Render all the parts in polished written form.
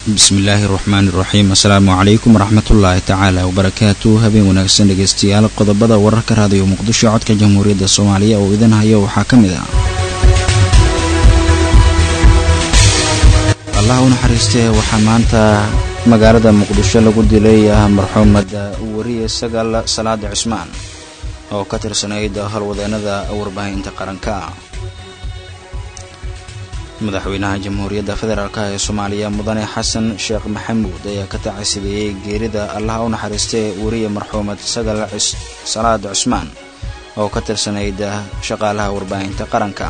bismillaahi raxmaani raxiim. assalaamu calaykum waraxmatullaahi tacaala wabarakaatu. habeen wanaagsan dhegeystayaal. qodobada wararka raadiyo muqdisho codka jamhuuriyadda soomaaliya oo idin hayo waxaa ka mid ah allah u naxariistee waxaa maanta magaalada muqdisho lagu dilay marxuumad wariye Sagal Salaad Cusmaan oo ka tirsanayd howlwadeenada warbaahinta qaranka. madaxweynaha jamhuuriyadda federaalka ee Soomaaliya mudane Xasan Sheekh Maxamuud ayaa ka tacsiyeeyay geerida allah u naxariistee wariye marxuumad Sagal Salaad Cusmaan oo ka tirsanayd shaqaalaha warbaahinta qaranka.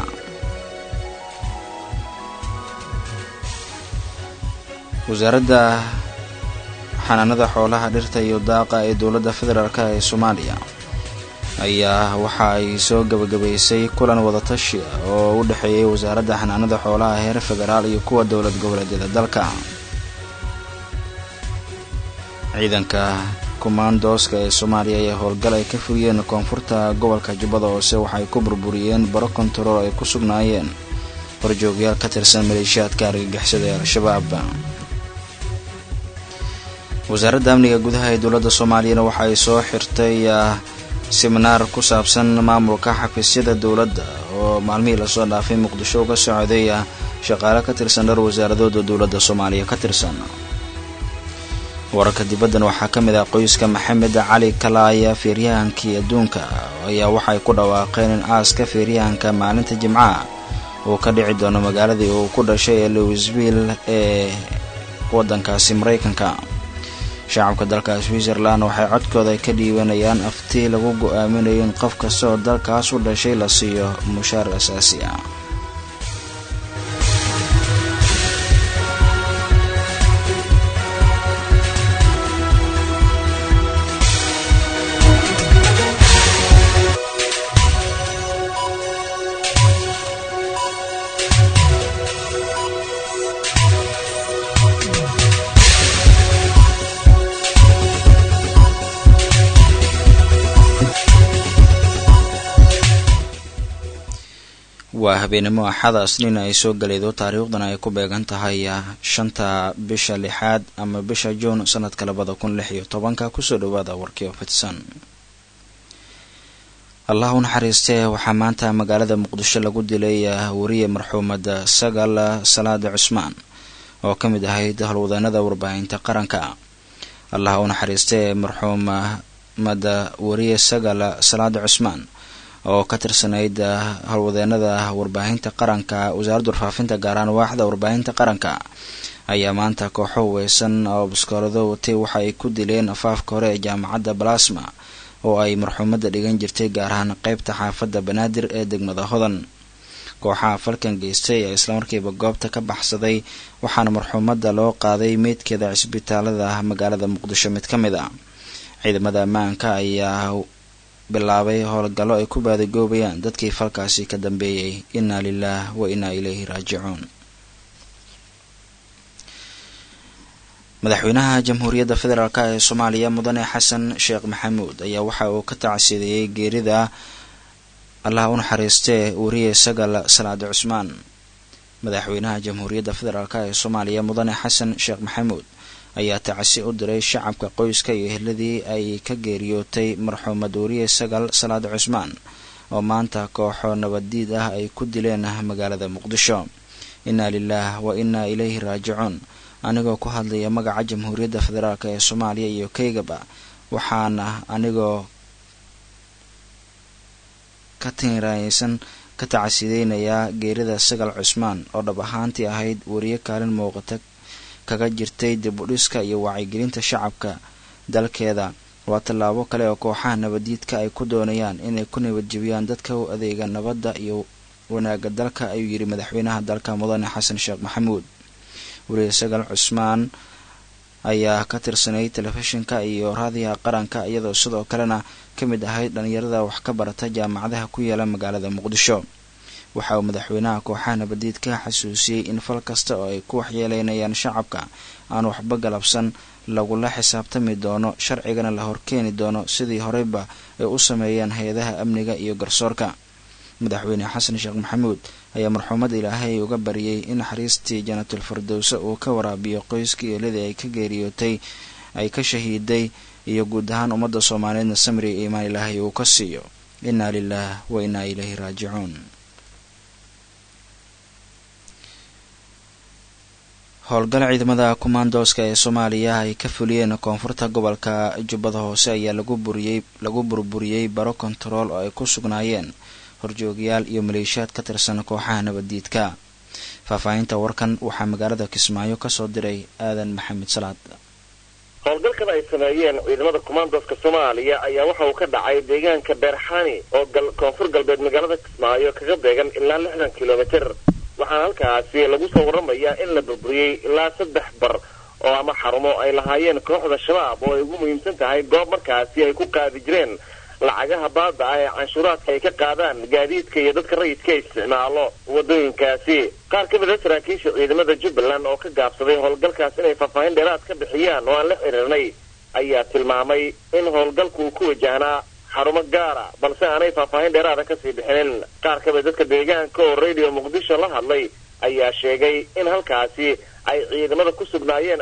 wasaaradda xanaanada xoolaha dhirta iyo daaqa ee dowladda federaalka ee Soomaaliya ayaa waxa ay soo gabagabaysay kulan wadatashi oo u dhaxeeyay wasaaradda xanaanada xoolaha heer federaal iyo kuwa dowlad goboleedyada dalka. ciidanka commandoska ee Soomaaliya ayaa howlgal ay ka fuliyeen koonfurta gobolka Jubbada Hoose waxay ku burburiyeen baro kontarool ay ku sugnaayeen horjoogyaal ka tirsan maleeshiyaadka argagixisada ee Al-Shabaab. wasaaradda amniga gudaha ee dowladda Soomaaliya waxa ay soo xirtay seminar ku saabsan maamulka xafiisyada dowladda oo maalmihii la soo dhaafay Muqdisho uga socday shaqaale ka tirsan dhowr wasaaradooda dowladda Soomaaliya ka tirsan. wararka dibaddan waxaa ka mid ah qoyska Maxamed Cali Kalaaya feeryahankii adduunka ayaa waxay ku dhawaaqeen in aaska feeryahanka maalinta Jimcaha uu ka dhici doono magaaladii uu ku dhashay ee Louisville ee waddankaasi Mareykanka. shacabka dalka Switzerland waxay codkooda ka dhiibanayaan afti lagu go'aaminayo in qof kasta oo dalkaas u dhashay la siiyo mushaar asaasi ah. waa habeenimo axada asniin ay soo galaydo taariikhdana ay ku beegan tahay 5 bisha 6 ama bisha Juun sanadka 2016. kusoo dhawaada warkii fidsan. allah u naxariistee waxaa maanta magaalada muqdisho lagu dilay wariye marxuumad Sagal Salaad Cusmaan oo ka mid ahayd howlwadeenada warbaahinta qaranka. allah u naxariistee marxuumad wariye Sagal Salaad Cusmaan oo ka tirsanayd howlwadeenada warbaahinta qaranka wasaaradda warfaafinta gaaraan waaxda warbaahinta qaranka ayaa maanta kooxo weesan oo biskoolado watay waxa ay ku dileen afaafka hore ee jaamacadda Balaasma oo ay marxuumadda dhigan jirtay gaar ahaan qaybta xaafadda Banaadir ee degmada Hodan. kooxaha falkan geystay ayaa isla markiiba goobta ka baxsaday waxaana marxuumadda loo qaaday meydkeeda cisbitaalada magaalada Muqdisho mid ka mid ah. ciidamada ammaanka ayaa bilaabay howlgallo ay ku baadagoobayaan dadkii falkaasi ka dambeeyay. inna lillahi wa inna ilayhi raajicuun. madaxweynaha jamhuuriyadda federaalka ee Soomaaliya mudane Xasan Sheekh Maxamuud ayaa waxa uu ka tacsiyeeyay geerida allah u naxariistee wariye Sagal Salaad Cusmaan. madaxweynaha jamhuuriyadda federaalka ee Soomaaliya mudane Xasan Sheekh Maxamuud ayaa tacsi u diray shacabka qoyska iyo ehladii ay ka geeriyootay marxuumad wariye Sagal Salaad Cusmaan oo maanta kooxo nabadiid ah ay ku dileen magaalada Muqdisho. inna lillahi wa inna ilayhi raajicuun. anigoo ku hadlaya magaca jamhuuriyadda federaalka ee Soomaaliya iyo kaygaba waxaana anigoo ka tiiraysan ka tacsiyeynaya geerida Sagal Cusmaan oo dhab ahaantii ahayd wariye kaalin muuqata kaga jirtay dib u dhiska iyo wacyigelinta shacabka dalkeeda. waa tallaabo kale oo kooxaha nabadiidka ay ku doonayaan inay ku nabadjebiyaan dadka u adeega nabadda iyo wanaagga dalka, ayuu yiri madaxweynaha dalka mudane Xasan Sheekh Maxamuud. wariye Sagal Cusmaan ayaa ka tirsanay telefishinka iyo raadiyaha qaranka iyadoo sidoo kalena ka mid ahayd dhalinyarada wax ka barata jaamacadaha ku yaala magaalada Muqdisho. waxa uu madaxweynaha kooxaha nabadiidka xasuusiyay in fal kasta oo ay ku waxyeeleynayaan shacabka aan waxba galabsan lagula xisaabtami doono, sharcigana la horkeeni doono sidii horeyba ay u sameeyeen hay'adaha amniga iyo garsoorka. madaxweyne xasan sheekh maxamuud ayaa marxuumada ilaahay uga bariyay in naxariistii jannatul firdowsa uu ka waraabiyo qoyskii eeladii ay ka geeriyootay ay ka shahiiday iyo guud ahaan ummadda Soomaaliyeedna samri iyo iimaan ilaahay uu ka siiyo. Inna lillahi wa inna ilayhi raaji'uun. howlgal ciidamada commandoska ee Soomaaliya ay ka fuliyeen koonfurta gobolka Jubbada Hoose ayaa lagu burburiyay baro control oo ay ku sugnaayeen horjoogayaal iyo maleeshiyaad ka tirsan kooxaha nabadiidka. Faahfaahinta warkan waxaa magaalada Kismaayo ka soo diray Aadan Maxamed Salaad. howlgalkan ay sameeyeen ciidamada commandoska Soomaaliya ayaa waxa uu ka dhacay deegaanka Beerxani oo koonfur galbeed magaalada Kismaayo kaga beegan ilaa 60 kilomitir. waxaan halkaasi lagu soo waramayaa in la burburiyay ilaa 3 bar oo ama xarumo ay lahaayeen kooxda shabaab oo ay ugu muhiimsan tahay goob markaasi ay ku qaadi jireen lacagaha baada ee canshuuraadka ay ka qaadaan gaadiidka iyo dadka rayidka isticmaalo wadooyinkaasi. qaar ka mid ah saraakiisha ciidamada Jubbaland oo ka gaabsaday howlgalkaas inay faahfaahin dheeraad ka bixiyaan oo aan la xiriirnay ayaa tilmaamay in howlgalku uu ku wajahnaa xarumo gaara balse aanay faahfaahin dheeraad ka sii bixinin. qaar ka mid dadka deegaanka oo Radio Muqdisho la hadlay ayaa sheegay in halkaasi ay ciidamada ku sugnaayeen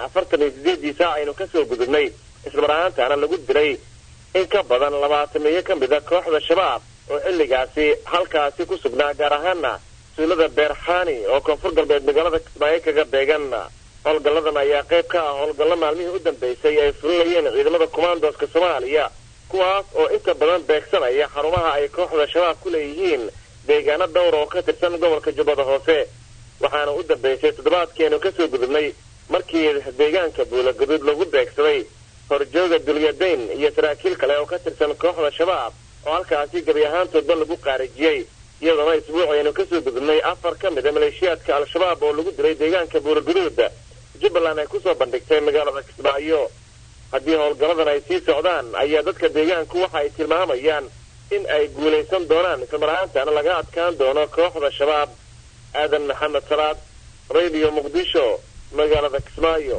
48 saac aynu ka soo gudubnay isla markaana lagu dilay in ka badan 20 ka mid ah kooxda shabaab oo xilligaasi halkaasi ku sugnaa gaar ahaana suulada Beerxani oo koonfur galbeed magaalada Kismaayo kaga beegan. howlgalladan ayaa qayb ka ah howlgallo maalmihii u dambeysay ay fulinayeen ciidamada commandoska Soomaaliya kuwaas oo inta badan beegsanaya xarumaha ay kooxda shabaab ku leeyihiin deegaano dhowr oo ka tirsan gobolka Jubbada Hoose. waxaana u dambeysay toddobaadkeenu ka soo gudubnay markii deegaanka Buula Gaduud lagu beegsaday horjooga Dulyadayn iyo saraakiil kale oo ka tirsan kooxda shabaab oo halkaasi gabi ahaantoodba lagu qaarijiyay iyadoo isbuucaynu ka soo gudubnay 4 ka mid ah maleeshiyaadka al-shabaab oo lagu dilay deegaanka Buula Gaduud. Jubbaland ay ku soo bandhigtay magaalada Kismaayo. haddii howlgalladan ay sii socdaan ayaa dadka deegaanku waxa ay tilmaamayaan in ay guulaysan doonaan isla markaana laga adkaan doono kooxda shabaab. Aadan Maxamed Salaad, Radio Muqdisho, magaalada Kismaayo.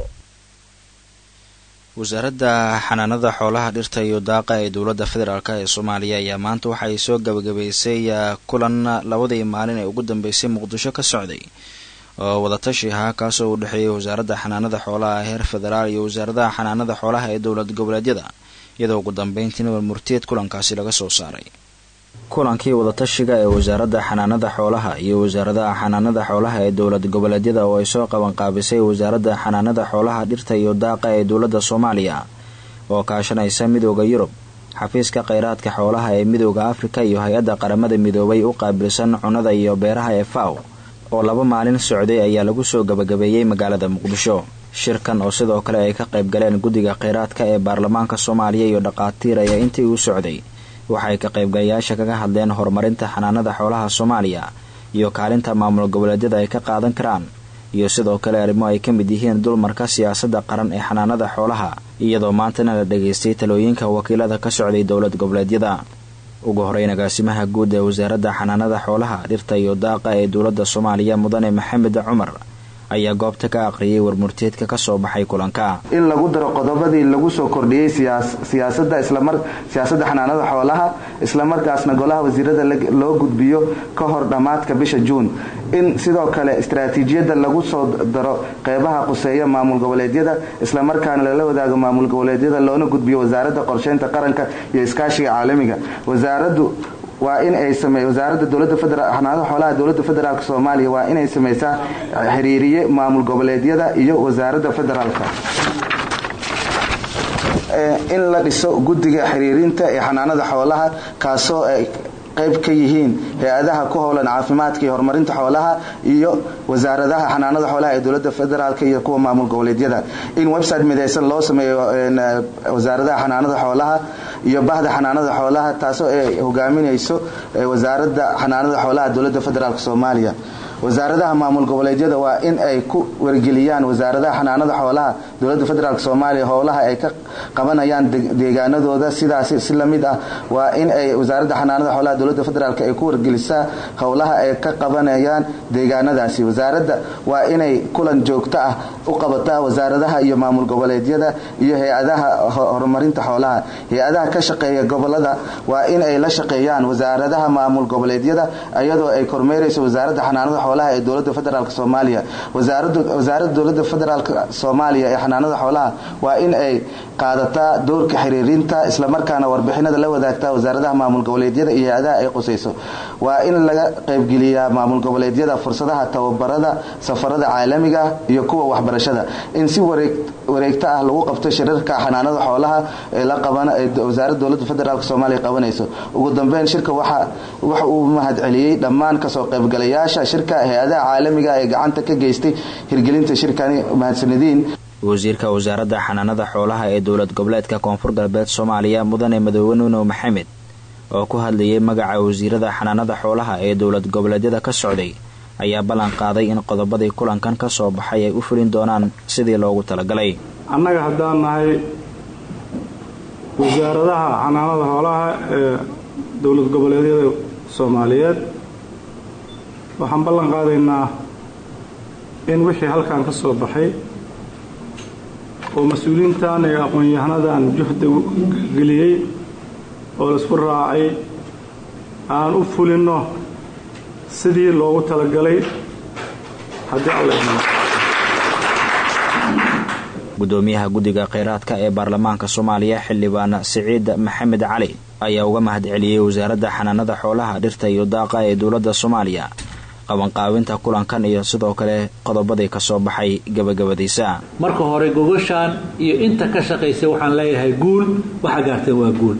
wasaaradda xanaanada xoolaha dhirta iyo daaqa ee dowladda federaalk ee Soomaaliya ayaa maanta waxa ay soo gabagabaysay kulan labadii maalin ee ugu dambeysay Muqdisho ka socday oo wada tashi ahaa kaasoo u dhexeeyay wasaaradda xanaanada xoolaha heer federaal iyo wasaaradda xanaanada xoolaha ee dowlad goboleedyada iyadoo ugu dambeyntiina warmurtiyeed kulankaasi laga soo saaray. kulankii wada tashiga ee wasaaradda xanaanada xoolaha iyo wasaaradda xanaanada xoolaha ee dowlad goboleedyada oo ay soo qaban qaabisay wasaaradda xanaanada xoolaha dhirta iyo daaqa ee dowladda Soomaaliya oo kaashanaysa midowga Yurub, xafiiska kheyraadka xoolaha ee midowga Afrika iyo hay'adda qaramada midoobay u qaabilsan cunnada iyo beeraha ee FAO oo 2 maalin socday ayaa lagu soo gabagabeeyay magaalada Muqdisho. shirkan oo sidoo kale ay ka qayb galeen guddiga kheyraadka ee baarlamaanka Soomaaliya iyo dhaqaatiir ayaa intii uu socday waxay ka qaybgalayaasha kaga hadleen horumarinta xanaanada xoolaha Soomaaliya iyo kaalinta maamul goboleedyada ay ka qaadan karaan iyo sidoo kale arrimo ay ka mid yihiin dulmarka siyaasadda qaran ee xanaanada xoolaha iyadoo maantana la dhageystay talooyinka wakiilada ka socday dowlad goboleedyada. ugu horeyn agaasimaha guud ee wasaaradda xanaanada xoolaha dhirta iyo daaqa ee dowladda Soomaaliya mudane Maxamed Cumar ayaa goobta ka aqriyay warmurtiyeedka ka soo baxay kulanka in lagu daro qodobadii lagu soo kordhiyay siyaasadda xanaanada xoolaha isla markaasna golaha wasiirada loo gudbiyo ka hor dhamaadka bisha Juun. in sidoo kale istiraatiijiyada lagu soo daro qeybaha quseeya maamul goboleedyada isla markaana lala wadaago maamul goboleedyada loona gudbiyo wasaaradda qorsheynta qaranka iyo iskaashiga caalamiga. wasaaraddu waa in ay sameeyay wasaaradda dawladda federaalka xanaanada xoolaha dawladda federaalka Soomaaliya waa in ay sameeysaa xiriiriye maamul goboleedyada iyo wasaaradda federaalka. in la dhiso guddiga xiriirinta ee xanaanada xoolaha kaasoo ay qayb ka yihiin hay'adaha ku howlan caafimaadka iyo horumarinta xoolaha iyo wasaaradaha xanaanada xoolaha ee dawladda federaalka iyo kuwa maamul goboleedyada. in website midaysan loo sameeyo wasaaradaha xanaanada xoolaha iyo bahda xanaanada xoolaha taasoo ay hogaaminayso wasaaradda xanaanada xoolaha dawladda federaalka Soomaaliya. wasaaradaha maamul goboleedyada waa in ay ku wargeliyaan wasaaradaha xanaanada xoolaha dowladda federaalk Soomaaliya howlaha ay ka qabanayaan deegaanadooda sidaas si la mid ah waa in ay wasaaradda xanaanada xoolaha dowladda federaalk ay ku wargelisaa howlaha ay ka qabanayaan deegaanadaasi wasaaradda waa inay kulan joogto ah u qabataa wasaaradaha iyo maamul goboleedyada iyo hay'adaha horumarinta xoolaha hay'adaha ka shaqeeya gobolada waa in ay la shaqeeyaan wasaaradaha maamul goboleedyada ayadoo ay kormeerayso wasaaradda xanaanada xoolaha ee dowladda federaalk Soomaaliya wasaaradda dowladda federaalk Soomaaliya ee xanaanada xoolaha waa in ay qaadataa doorka xiriirinta isla markaana warbixinada la wadaagtaa wasaaradaha maamul goboleedyada iyo hay'adaha ay qusayso waa in laga qayb geliyaa maamul goboleedyada fursadaha tababarada safarada caalamiga iyo kuwa waxbarashada in si wareegta ah lagu qabto shirarka xanaanada xoolaha ee la qabana ee wasaaradda dowladda federaalk Soomaaliya qabanayso ugu dambeyn shirka waxa uu mahad celiyay dhammaan ka soo qaybgalayaasha shirka hay'adaha caalamiga ee gacanta ka geystay hirgelinta shirkani mahadsanidin wasiirka wasaaradda xanaanada xoolaha ee dowlad goboleedka Koonfur Galbeed Soomaaliya mudane Madaxweyne Maxamed oo ku hadlayay magaca wasiirada xanaanada xoolaha ee dowlad goboleedyada ka socday ayaa ballan qaaday in qodobadii kulankan ka soo baxay ay u fulin doonaan sidii loogu talagalay annaga haddaan nahay wasaaradaha xanaanada xoolaha ee dowlad goboleedyada Soomaaliyeed waxaan ballan qaadaynaa in wixii halkan ka soo baxay oo mas'uuliyiintan ee aqoon-yahanadan juhdi geliyay oo la isku raacay aan u fulino sidii loogu talagalay haddii alla idmo gudoomiyaha guddiga kheyraadka ee baarlamaanka Soomaaliya xildhibaan Siciid Maxamed Cali ayaa uga mahad celiyay wasaaradda xanaanada xoolaha dhirta iyo daaqa ee dowladda Soomaaliya qabanqaabinta kulankan iyo sidoo kale qodobadii ka soo baxay gabagabadiisa marka hore gogoshaan iyo inta ka shaqeysay waxaan leeyahay guul waxa gaartay waa guul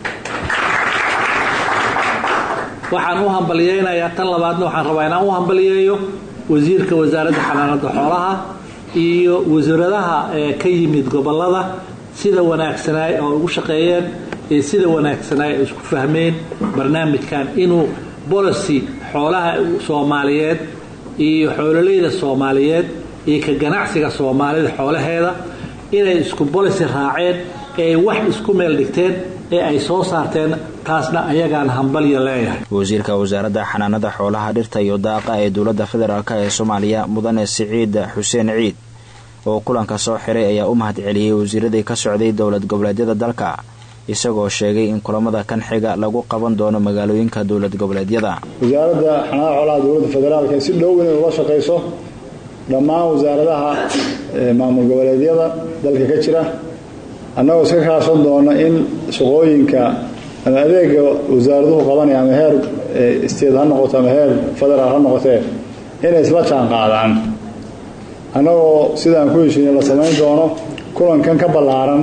waxaan u hambalyeeynaa tan labaadna waxaan rabaa inaan u hambalyeeyo wasiirka wasaaradda xanaanada xoolaha iyo wasiiradaha ka yimid gobolada sida wanaagsanay oo ugu shaqeeyeen ee sida wanaagsanay isku fahmeen barnaamijkan inuu policy xoolaha Soomaaliyeed iyo xoololeyda Soomaaliyeed iyo ka ganacsiga Soomaalida xoolaheeda inay isku policy raaceen ee wax isku meel dhigteen ee ay soo saarteen taasna ayagaan hambalyo leeyahay wasiirka wasaaradda xanaanada xoolaha dhirta iyo daaqa ee dowladda federaalk ee Soomaaliya mudane Siciid Xuseen Ciid oo kulanka soo xiray ayaa u mahad celiyay wasiiradii ka socday dowlad goboleedyada dalka isagoo sheegay in kulamada kan xiga lagu qaban doono magaalooyinka dowlad goboleedyada wasaaradda xanaanada xoolaha dowladda federaalk si dhow inay ula shaqeyso dhammaan wasaaradaha maamul goboleedyada dalka ka jira annagoo iska kaashan doona in shaqooyinka ama adeega wasaaraduhu qabanaya ama heer state ha noqoto ama heer federaal ha noqotee inay isla jaan qaadaan annagoo sidaan ku heshiinay la samayn doono kulankan ka ballaaran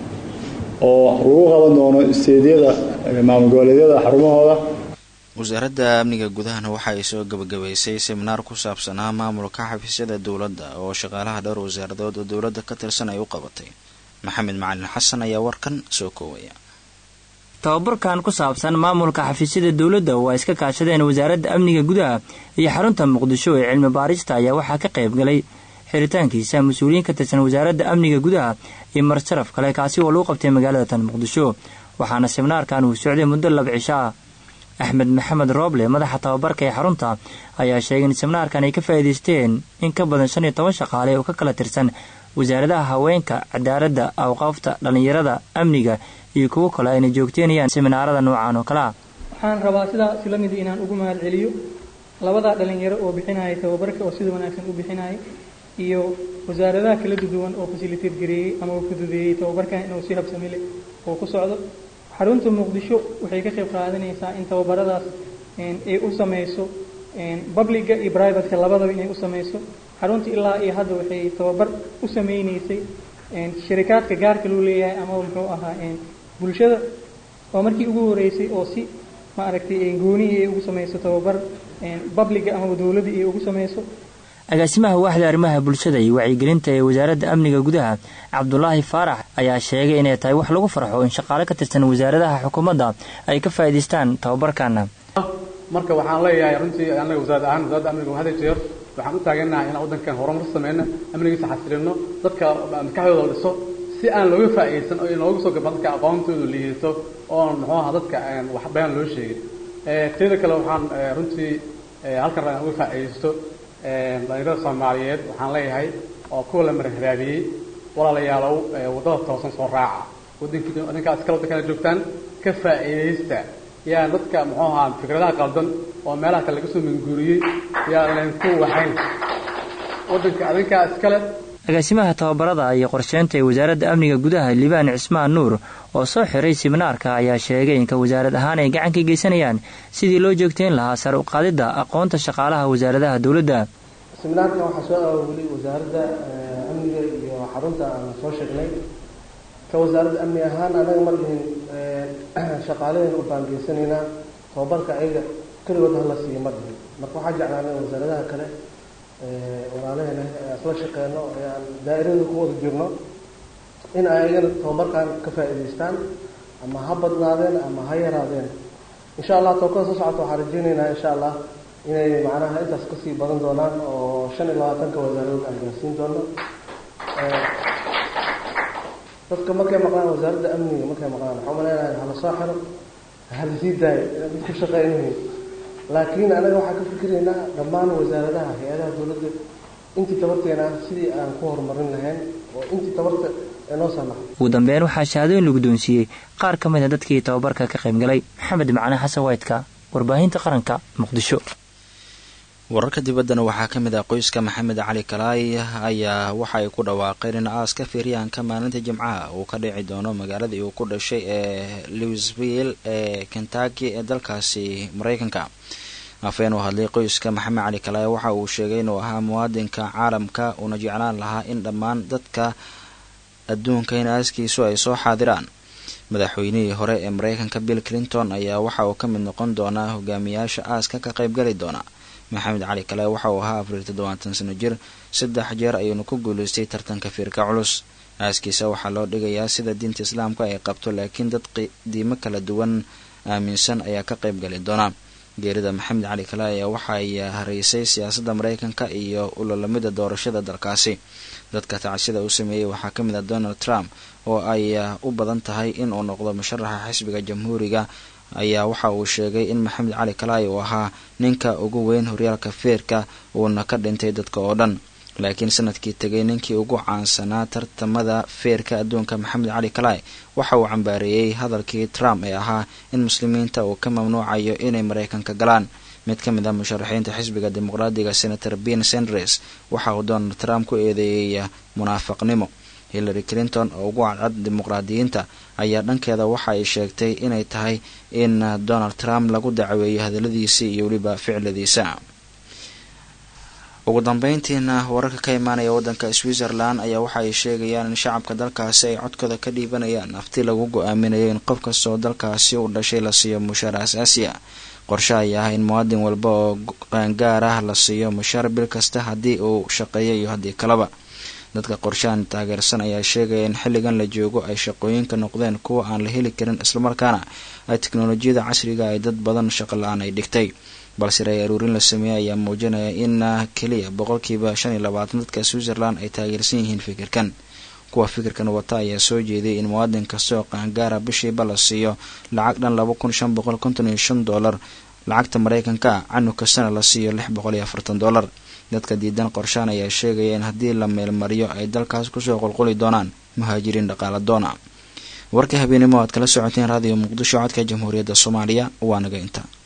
oo lagu qaban doono isteedyada maamul goboleedyada xarumahooda wasaaradda amniga gudahana waxa ay soo gabagabaysay seminaar ku saabsanaa maamulka xafiisyada dowladda oo shaqaalaha dhowr wasaaradood oo dowladda ka tirsan ay u qabatay maxamed macalin xasan ayaa warkan soo koobaya tababarkan ku saabsan maamulka xafiisyada dowladda oo ay iska kaashadeen wasaaradda amniga gudaha iyo xarunta Muqdisho ee cilmi baarista ayaa waxaa ka qayb galay xiritaankiisa mas'uuliyiin ka tirsan wasaaradda amniga gudaha iyo marsharaf kale kaasi oo lagu qabtay magaalada tan Muqdisho waxaana seminaarkan uu socday muddo 2 cisho ah Axmed Maxamed Roble madaxa tababarka ee xarunta ayaa sheegay in seminaarkan ay ka faa'iideysteen in ka badan 15 shaqaale oo ka kala tirsan wasaaradaha haweenka cadaaladda awqaafta dhalinyarada amniga iyo kuwa kale ay joogteenayaan seminaarada noocan oo kala waxaan rabaa sidaas la mid inaan ugu mahad celiyo labada dhalinyaro oo bixinaya tababarka oo sida wanaagsan u bixinaya iyo wasaaradaha kala duwan oo facilitate gareeyay ama u fududeeyay tababarkan inuu si habsami leh oo ku socdo xarunta Muqdisho waxay ka qayb qaadanaysaa in tababaradaas ay u sameeyso public iyo private labadaba inay u sameeyso xarunta ilaa iyo hadda waxay tababar u sameeynaysay shirkadka gaarka loo leeyahay ama wuxuu ahaa bulshada oo markii ugu horeysay oo si ma aragtay gooni ay ugu sameeyso tababar public ama dawladda ay ugu sameeyso agaasimaha waaxda arrimaha bulshada iyo wacyigelinta ee wasaaradda amniga gudaha Cabdullaahi Faarax ayaa sheegay inay tahay wax lagu farxo in shaqaale ka tirsan wasaaradaha xukuumadda ay ka faa'iideystaan tababarkan marka waxaan leeyahay runtii anaga wasaaradda amniga hada jeer waxaan u taaganahay inaan waddankan horumar sameyno amnigiisa xasilino dadka maskaxdooda dhiso si aan looga faa'iideysan oo inoogu soo gabadho dadka aqoontooda liidato oo muxuu ahaa dadka wax been loo sheegin teeda kale waxaan runtii halkan rabaa uga faa'iideysto dhalinyarada Soomaaliyeed waxaan leeyahay oo kuwa la marhabaabiyey walaalayaalow wadada toosan soo raaca waddankaas kala dadka joogtaan ka faa'iideysta yaa dadka muxuu ahaa fikradaha qaldan oo meelaha kale laga soo minguuriyey yaa leen ku waxayn waddanka adinkaas kale agaasimaha tababarada iyo qorsheynta ee wasaaradda amniga gudaha Liibaan Cismaan Nuur oo soo xiray seminaarka ayaa sheegay in wasaarad ahaan ay gacan ka geysanayaan sidii loo joogteyn lahaa sare u qaadida aqoonta shaqaalaha wasaaradaha dowladda. seminaarka waxaa soo aawilay wasaaradda amniga iyo xarunta aan soo sheegnay ka wasaaradda amniga ahaan anaga markii shaqaalaha u baangeysanayna tababarka ayaga kaligood la siiyay markii marka waxaa jeclaanay wasaaradaha kale walaalaheena asla shaqeeno ayaan daa'irada ku wada jirno in ay tababarkan ka faa'iideystaan ama ha badnaadeen ama ha yaraadeen insha Allah tookada soo socota waxaan rajaynaynaa insha Allah inay macnaha intaas ka sii badan doonaan oo 25 wasaarood aan gaarsiin doono dadka markay maqlaan wasaaradda amniga markay maqlaan waxa maleeyahay hala soo xiro hal siiday ku shaqeynayeen laakiin anaga waxaan ka fikiraynaa dhammaan wasaaradaha hay'adaha dawladda intii tabarteena sidii aan ku horumarin lahayn oo intii tabarta inoo samax ugu dambeyn waxaa shahaadooyin lagu doonsiiyey qaar ka mid ah dadkii tababarka ka qayb galay maxamed macne xasan waydka warbaahinta qaranka Muqdisho. wararka dibaddana waxaa ka mid ah qoyska Maxamed Cali Kalaay ayaa waxa ay ku dhawaaqeen in aaska Feeryaanka maalinta Jimcaha uu ka dhici doono magaaladii uu ku dhashay ee Louisville ee Kentucky ee dalkaasi Mareykanka. afeen oo hadlay qoyska Maxamed Cali Kalaay waxa uu sheegay inuu ahaa muwaadinka caalamka una jeclaan lahaa in dhammaan dadka adduunka in aaskiisu ay soo xaadiraan. madaxweynihii hore ee Mareykanka Bill Clinton ayaa waxa uu ka mid noqon doonaa hogaamiyaasha aaska ka qayb gali doona. Maxamed Cali Kalaay waxa uu ahaa 47 sano jir 3 jeer ayuu ku guuleystay tartanka feerka culus. aaskiisa waxaa loo dhigayaa sida diinta Islaamka ay qabto laakiin dad diimo kala duwan aaminsan ayaa ka qayb gali doona. geerida Maxamed Cali Kalaay waxa ay hareysay siyaasadda Mareykanka iyo ulalamida doorashada dalkaasi. dadka tacsida uu sameeyay waxaa ka mid ah Donald Trump oo ay u badan tahay in uu noqdo musharaxa xisbiga Jamhuuriga ayaa waxa uu sheegay in Maxamed Cali Kalaay uu ahaa ninka ugu weyn horyaalka feerka uuna ka dhintay dadka oo dhan. laakiin sanadkii tagay ninkii ugu caansanaa tartamada feerka adduunka Maxamed Cali Kalaay waxa uu cambaareeyay hadalkii Trump ee ahaa in muslimiinta uu ka mamnuucayo inay Mareykanka galaan. mid ka mid ah musharaxiinta xisbiga dimuqraadiga Senator Ben Sanders waxa uu Donald Trump ku eedeeyay munaafaqnimo. Hillary Clinton oo ugu cadcad dimuqraadiyiinta ayaa dhankeeda waxa ay sheegtay inay tahay in Donald Trump lagu dacweeyo hadaladiisa iyo waliba ficiladiisa. ugu dambeyntiina wararka ka imaanaya waddanka Switzerland ayaa waxa ay sheegayaan in shacabka dalkaasi ay codkooda ka dhiibanayaan nafti lagu go'aaminayo in qof kasta oo dalkaasi u dhashay la siiyo mushaar asaasi ah. qorshe ayaa in muwaadin walba oo qaangaar ah la siiyo mushaar bil kasta haddii uu shaqeeyo iyo haddii kalaba. dadka qorshahan taageersan ayaa sheegaya in xilligan la joogo ay shaqooyinka noqdeen kuwa aan la heli karin islamarkaana ay teknolojiyada casriga ay dad badan shaqo la'aan ay dhigtay. balse raay aruurin la sameeyay ayaa muujinaya in kaliya 25% dadka Switzerland ay taageersan yihiin fikirkan. kuwa fikirkan wata ayaa soo jeeday in muwaadin kasta oo qaangaara bishiiba la siiyo lacag dhan $2555 lacagta Mareykanka canuka sana la siiyo $640. dadka diidan qorshaan ayaa sheegaya in haddii la meel mariyo ay dalkaas ku soo qulquli doonaan muhaajiriin dhaqaale doona. warka habeenimo aad kala socoteen raadiyo Muqdisho codka Jamhuuriyadda Soomaaliya waa naga inta.